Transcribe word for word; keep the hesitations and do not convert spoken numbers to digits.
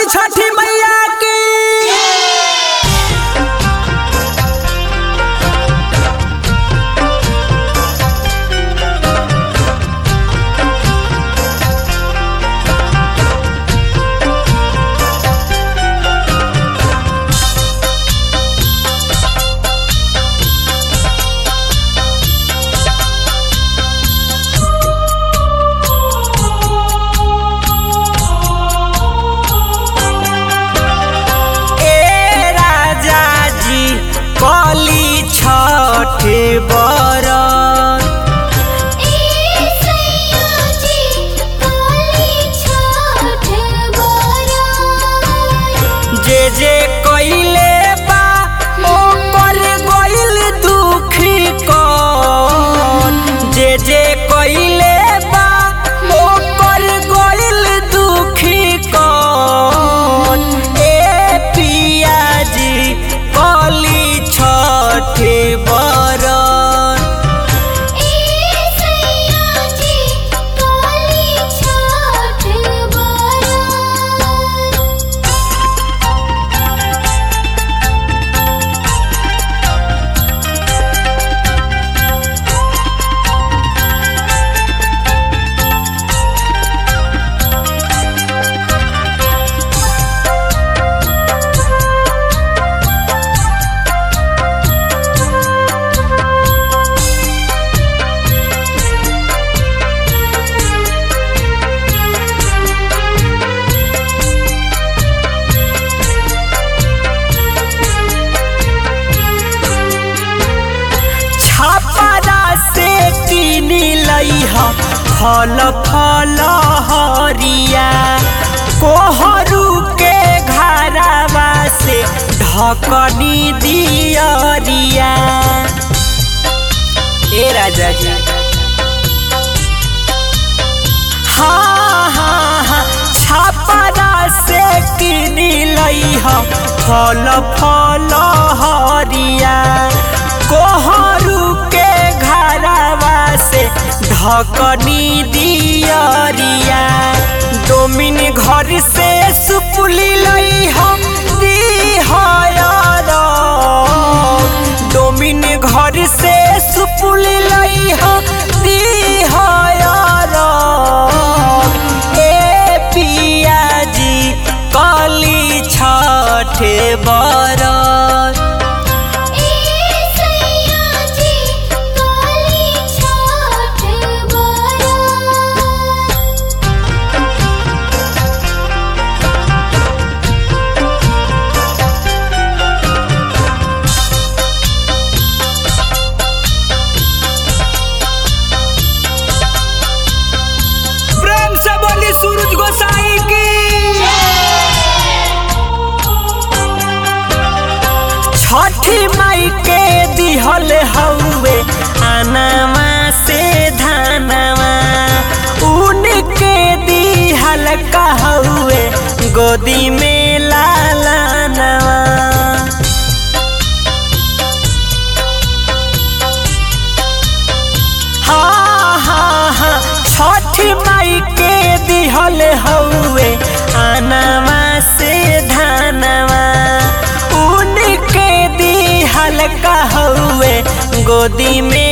छठी मैया की। जे जे कइले बा ओकर गइल दुखी कौन, जे जे कइले बा ओकर गइल दुखी कौन। ए पिया जी कली छठे बरत। फल फल हरिया कोहरू के घरवा से ढकनी दियरिया। ए राजा जी हाँ हाँ हाँ छापरा से किनी लइहा फल फल हरिया कोहरू के घरवा से ढकनी दियरिया। डोमिन घर से सुपुली लइहा दिहयर, डोमिन घर से सुपुली लइहा दिहयर। ए पिया जी कली छठे बरत। सूरज गोसाई की छठी माई के दिहल हउए आनावा से धानावा, उनके दिहल कहउए गोदी में लालानवा। हाँ हाँ हाँ छठी माई के दिहल हउए आनावा से धानवा, उनके दिहल कहउए गोदी में